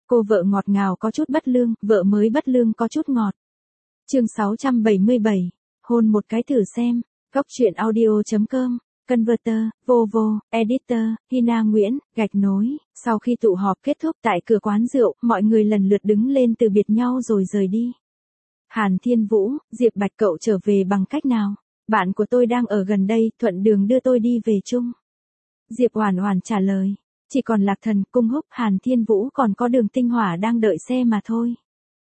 Cô vợ ngọt ngào có chút bất lương, vợ mới bất lương có chút ngọt. Chương 677. Hôn một cái thử xem. Góc truyện audio.com. Converter, Vovo, Editor, Hina Nguyễn, gạch nối. Sau khi tụ họp kết thúc tại cửa quán rượu, mọi người lần lượt đứng lên từ biệt nhau rồi rời đi. Hàn Thiên Vũ, Diệp Bạch cậu trở về bằng cách nào? Bạn của tôi đang ở gần đây, thuận đường đưa tôi đi về chung. Diệp Oản Oản trả lời. Chỉ còn Lạc Thần, Cung Húc, Hàn Thiên Vũ còn có Đường Tinh Hỏa đang đợi xe mà thôi.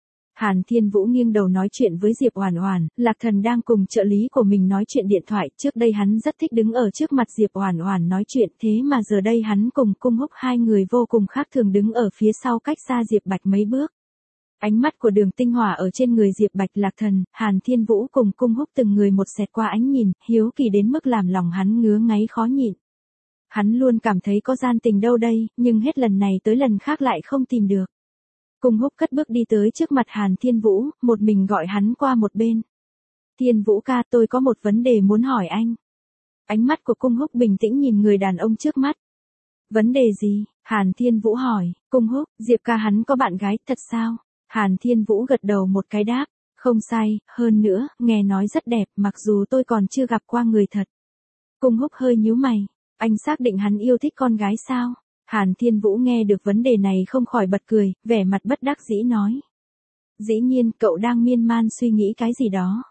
Hàn Thiên Vũ nghiêng đầu nói chuyện với Diệp Oản Oản, Lạc Thần đang cùng trợ lý của mình nói chuyện điện thoại, trước đây hắn rất thích đứng ở trước mặt Diệp Oản Oản nói chuyện, thế mà giờ đây hắn cùng Cung Húc hai người vô cùng khác thường đứng ở phía sau cách xa Diệp Bạch mấy bước. Ánh mắt của Đường Tinh Hỏa ở trên người Diệp Bạch, Lạc Thần, Hàn Thiên Vũ cùng Cung Húc từng người một xẹt qua ánh nhìn, hiếu kỳ đến mức làm lòng hắn ngứa ngáy khó nhịn. Hắn luôn cảm thấy có gian tình đâu đây, nhưng hết lần này tới lần khác lại không tìm được. Cung Húc cất bước đi tới trước mặt Hàn Thiên Vũ, một mình gọi hắn qua một bên. Thiên Vũ ca, tôi có một vấn đề muốn hỏi anh. Ánh mắt của Cung Húc bình tĩnh nhìn người đàn ông trước mắt. Vấn đề gì? Hàn Thiên Vũ hỏi. Cung Húc, Diệp ca hắn có bạn gái, thật sao? Hàn Thiên Vũ gật đầu một cái đáp. Không sai, hơn nữa, nghe nói rất đẹp, mặc dù tôi còn chưa gặp qua người thật. Cung Húc hơi nhíu mày. Anh xác định hắn yêu thích con gái sao? Hàn Thiên Vũ nghe được vấn đề này không khỏi bật cười, vẻ mặt bất đắc dĩ nói. Dĩ nhiên, cậu đang miên man suy nghĩ cái gì đó.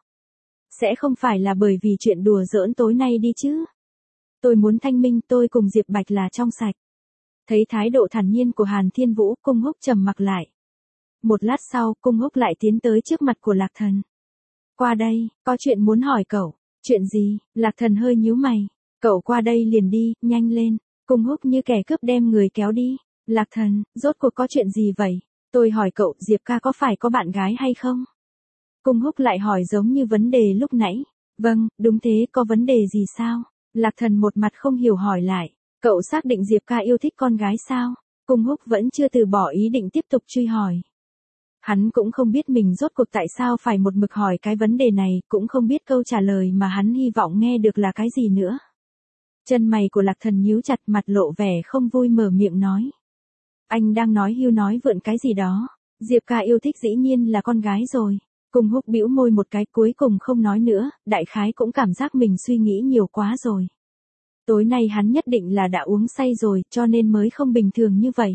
Sẽ không phải là bởi vì chuyện đùa giỡn tối nay đi chứ? Tôi muốn thanh minh, tôi cùng Diệp Bạch là trong sạch. Thấy thái độ thản nhiên của Hàn Thiên Vũ, Cung Húc trầm mặc lại. Một lát sau, Cung Húc lại tiến tới trước mặt của Lạc Thần. Qua đây, có chuyện muốn hỏi cậu. Chuyện gì? Lạc Thần hơi nhíu mày. Cậu qua đây liền đi, nhanh lên. Cung Húc như kẻ cướp đem người kéo đi. Lạc Thần, rốt cuộc có chuyện gì vậy? Tôi hỏi cậu, Diệp ca có phải có bạn gái hay không? Cung Húc lại hỏi giống như vấn đề lúc nãy. Vâng, đúng thế, có vấn đề gì sao? Lạc Thần một mặt không hiểu hỏi lại. Cậu xác định Diệp ca yêu thích con gái sao? Cung Húc vẫn chưa từ bỏ ý định tiếp tục truy hỏi. Hắn cũng không biết mình rốt cuộc tại sao phải một mực hỏi cái vấn đề này, cũng không biết câu trả lời mà hắn hy vọng nghe được là cái gì nữa. Chân mày của Lạc Thần nhíu chặt, mặt lộ vẻ không vui mở miệng nói. Anh đang nói hưu nói vượn cái gì đó. Diệp ca yêu thích dĩ nhiên là con gái rồi. Cung Húc bĩu môi một cái cuối cùng không nói nữa, đại khái cũng cảm giác mình suy nghĩ nhiều quá rồi. Tối nay hắn nhất định là đã uống say rồi cho nên mới không bình thường như vậy.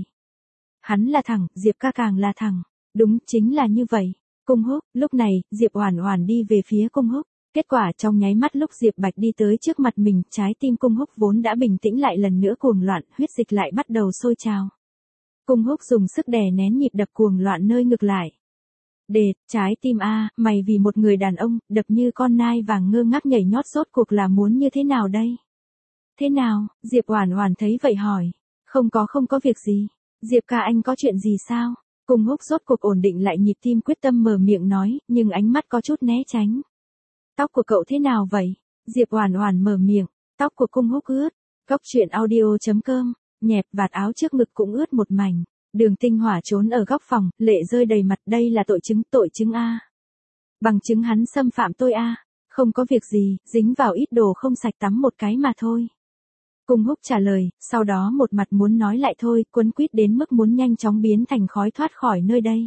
Hắn là thẳng, Diệp ca càng là thẳng. Đúng, chính là như vậy. Cung Húc, lúc này, Diệp Oản Oản đi về phía Cung Húc. Kết quả trong nháy mắt lúc Diệp Bạch đi tới trước mặt mình, trái tim Cung Húc vốn đã bình tĩnh lại lần nữa cuồng loạn, huyết dịch lại bắt đầu sôi trào. Cung Húc dùng sức đè nén nhịp đập cuồng loạn nơi ngực lại. Đệt, trái tim a, mày vì một người đàn ông, đập như con nai vàng ngơ ngác nhảy nhót rốt cuộc là muốn như thế nào đây? Thế nào? Diệp Oản Oản thấy vậy hỏi. Không có việc gì. Diệp ca anh có chuyện gì sao? Cung Húc rốt cuộc ổn định lại nhịp tim quyết tâm mở miệng nói, nhưng ánh mắt có chút né tránh. Tóc của cậu thế nào vậy? Diệp Oản Oản mở miệng, tóc của Cung Húc ướt. Góc truyện audio.com, nhẹp vạt áo trước ngực cũng ướt một mảnh. Đường Tinh Hỏa trốn ở góc phòng, lệ rơi đầy mặt, đây là tội chứng a. Bằng chứng hắn xâm phạm tôi a. Không có việc gì, dính vào ít đồ không sạch tắm một cái mà thôi. Cung Húc trả lời, sau đó một mặt muốn nói lại thôi, quấn quýt đến mức muốn nhanh chóng biến thành khói thoát khỏi nơi đây.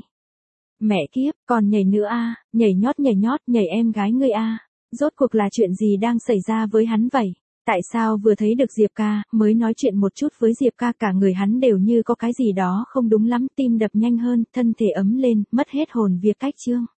Mẹ kiếp, còn nhảy nữa a, nhảy nhót, nhảy em gái ngươi a. Rốt cuộc là chuyện gì đang xảy ra với hắn vậy? Tại sao vừa thấy được Diệp ca, mới nói chuyện một chút với Diệp ca cả người hắn đều như có cái gì đó không đúng lắm, tim đập nhanh hơn, thân thể ấm lên, mất hết hồn việc cách chương.